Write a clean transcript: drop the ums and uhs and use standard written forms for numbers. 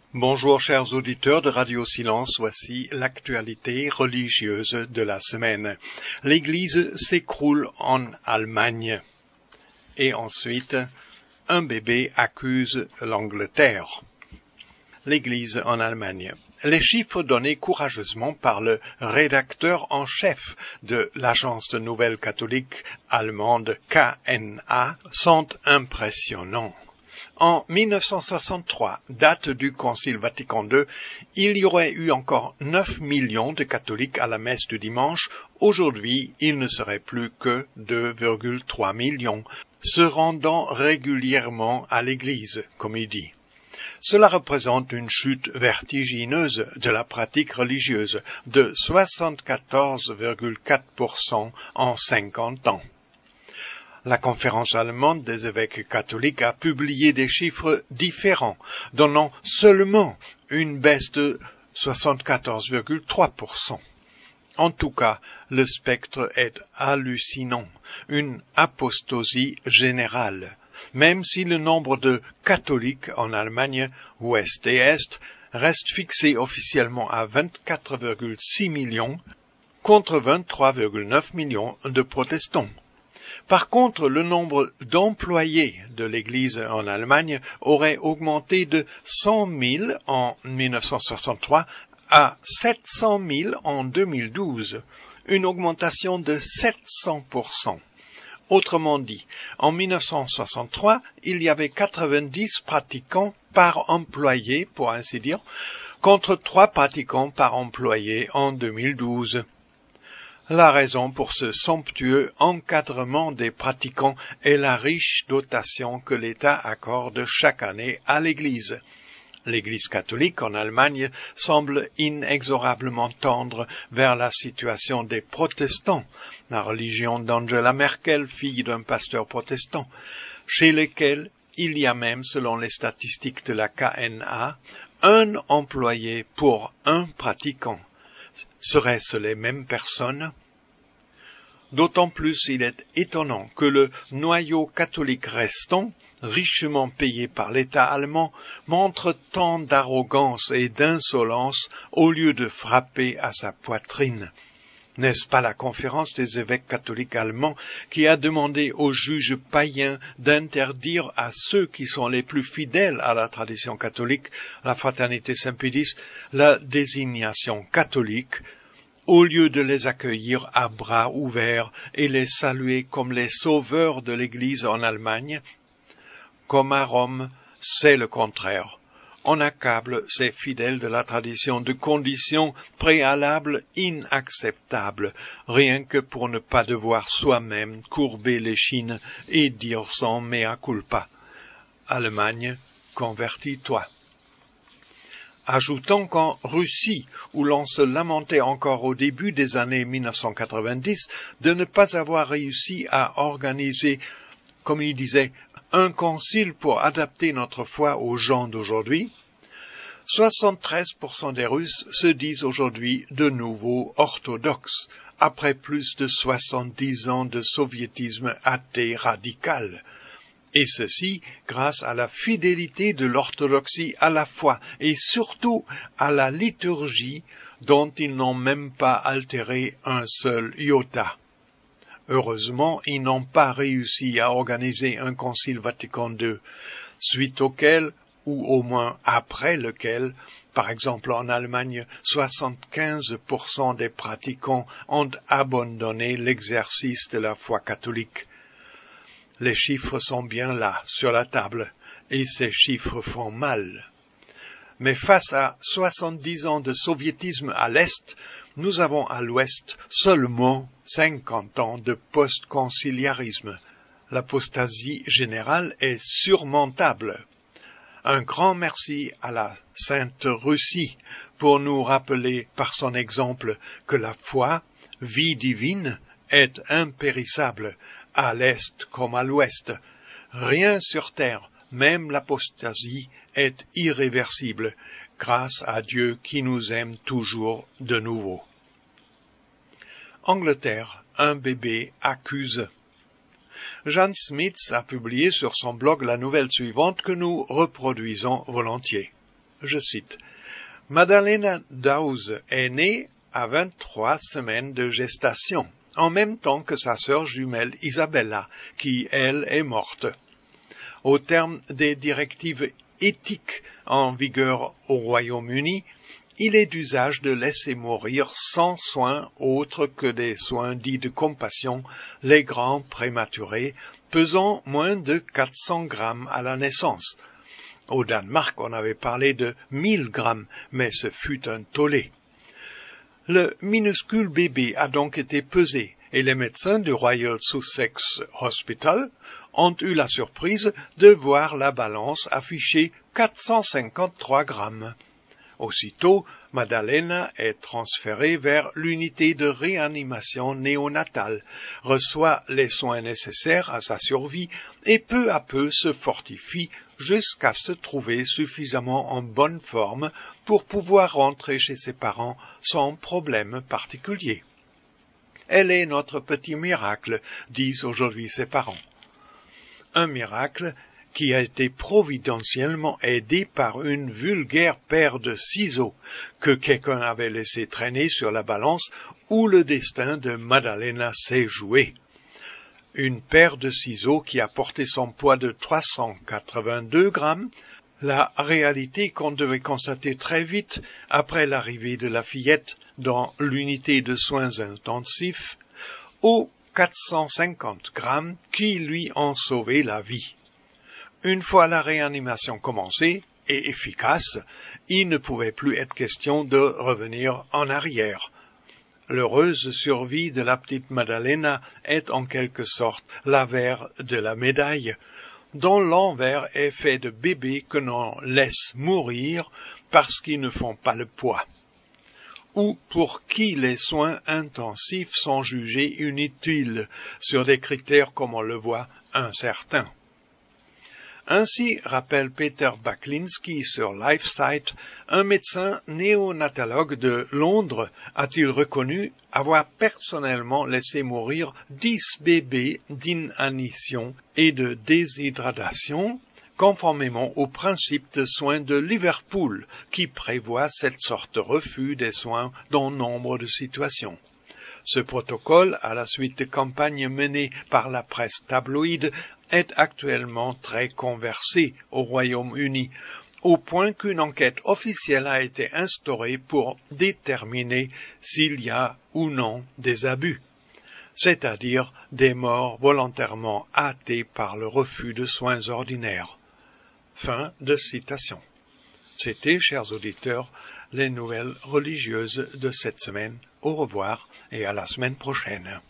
Bonjour chers auditeurs de Radio Silence, voici l'actualité religieuse de la semaine. L'Église s'écroule en Allemagne. Et ensuite, un bébé accuse l'Angleterre. L'Église en Allemagne. Les chiffres donnés courageusement par le rédacteur en chef de l'agence de nouvelles catholiques allemande KNA sont impressionnants. En 1963, date du Concile Vatican II, il y aurait eu encore 9 millions de catholiques à la messe du dimanche. Aujourd'hui, il ne serait plus que 2,3 millions, se rendant régulièrement à l'église, comme il dit. Cela représente une chute vertigineuse de la pratique religieuse de 74,4% en 50 ans. La conférence allemande des évêques catholiques a publié des chiffres différents, donnant seulement une baisse de 74,3%. En tout cas, le spectre est hallucinant, une apostasie générale. Même si le nombre de catholiques en Allemagne, ouest et est, reste fixé officiellement à 24,6 millions, contre 23,9 millions de protestants. Par contre, le nombre d'employés de l'Église en Allemagne aurait augmenté de 100 000 en 1963 à 700 000 en 2012, une augmentation de 700%. Autrement dit, en 1963, il y avait 90 pratiquants par employé, pour ainsi dire, contre 3 pratiquants par employé en 2012. La raison pour ce somptueux encadrement des pratiquants est la riche dotation que l'État accorde chaque année à l'Église. L'Église catholique en Allemagne semble inexorablement tendre vers la situation des protestants, la religion d'Angela Merkel, fille d'un pasteur protestant, chez lesquels il y a même, selon les statistiques de la KNA, un employé pour un pratiquant. Seraient-ce les mêmes personnes? D'autant plus il est étonnant que le noyau catholique restant, richement payé par l'État allemand, montre tant d'arrogance et d'insolence au lieu de frapper à sa poitrine. N'est-ce pas la conférence des évêques catholiques allemands qui a demandé aux juges païens d'interdire à ceux qui sont les plus fidèles à la tradition catholique, la fraternité Saint-Pédis, la désignation catholique, au lieu de les accueillir à bras ouverts et les saluer comme les sauveurs de l'Église en Allemagne? Comme à Rome, c'est le contraire. On accable ces fidèles de la tradition de conditions préalables inacceptables, rien que pour ne pas devoir soi-même courber l'échine et dire son mea culpa. Allemagne, convertis-toi. Ajoutons qu'en Russie, où l'on se lamentait encore au début des années 1990 de ne pas avoir réussi à organiser, comme il disait, un concile pour adapter notre foi aux gens d'aujourd'hui, 73% des Russes se disent aujourd'hui de nouveau orthodoxes, après plus de 70 ans de soviétisme athée radical. Et ceci grâce à la fidélité de l'orthodoxie à la foi et surtout à la liturgie dont ils n'ont même pas altéré un seul iota. Heureusement, ils n'ont pas réussi à organiser un concile Vatican II, suite auquel, ou au moins après lequel, par exemple en Allemagne, 75% des pratiquants ont abandonné l'exercice de la foi catholique. Les chiffres sont bien là, sur la table, et ces chiffres font mal. Mais face à 70 ans de soviétisme à l'Est, nous avons à l'Ouest seulement 50 ans de post-conciliarisme. L'apostasie générale est surmontable. Un grand merci à la Sainte Russie pour nous rappeler par son exemple que la foi, vie divine, est impérissable, à l'Est comme à l'Ouest. Rien sur terre, même l'apostasie, est irréversible, grâce à Dieu qui nous aime toujours de nouveau. Angleterre, un bébé accuse. Jan Smits a publié sur son blog la nouvelle suivante que nous reproduisons volontiers. Je cite, « Madalena Dawes est née à 23 semaines de gestation, en même temps que sa sœur jumelle Isabella, qui, elle, est morte. Au terme des directives éthiques en vigueur au Royaume-Uni, il est d'usage de laisser mourir sans soins autres que des soins dits de compassion les grands prématurés, pesant moins de 400 grammes à la naissance. Au Danemark, on avait parlé de 1000 grammes, mais ce fut un tollé. Le minuscule bébé a donc été pesé, et les médecins du Royal Sussex Hospital ont eu la surprise de voir la balance afficher 453 grammes. Aussitôt, Madalena est transférée vers l'unité de réanimation néonatale, reçoit les soins nécessaires à sa survie et peu à peu se fortifie jusqu'à se trouver suffisamment en bonne forme pour pouvoir rentrer chez ses parents sans problème particulier. Elle est notre petit miracle, disent aujourd'hui ses parents. Un miracle qui a été providentiellement aidé par une vulgaire paire de ciseaux que quelqu'un avait laissé traîner sur la balance où le destin de Madalena s'est joué. Une paire de ciseaux qui a porté son poids de 382 grammes, la réalité qu'on devait constater très vite après l'arrivée de la fillette dans l'unité de soins intensifs, aux 450 grammes qui lui ont sauvé la vie. Une fois la réanimation commencée et efficace, il ne pouvait plus être question de revenir en arrière. L'heureuse survie de la petite Madalena est en quelque sorte l'avers de la médaille, dont l'envers est fait de bébés que l'on laisse mourir parce qu'ils ne font pas le poids, ou pour qui les soins intensifs sont jugés inutiles sur des critères comme on le voit incertains. Ainsi, rappelle Peter Baklinski sur LifeSite, un médecin néonatologue de Londres a-t-il reconnu avoir personnellement laissé mourir 10 bébés d'inanition et de déshydratation, conformément au principe de soins de Liverpool, qui prévoit cette sorte de refus des soins dans nombre de situations. Ce protocole, à la suite de campagnes menées par la presse tabloïde, est actuellement très conversé au Royaume-Uni, au point qu'une enquête officielle a été instaurée pour déterminer s'il y a ou non des abus, c'est-à-dire des morts volontairement hâtées par le refus de soins ordinaires. Fin de citation. C'était, chers auditeurs, les nouvelles religieuses de cette semaine. Au revoir et à la semaine prochaine.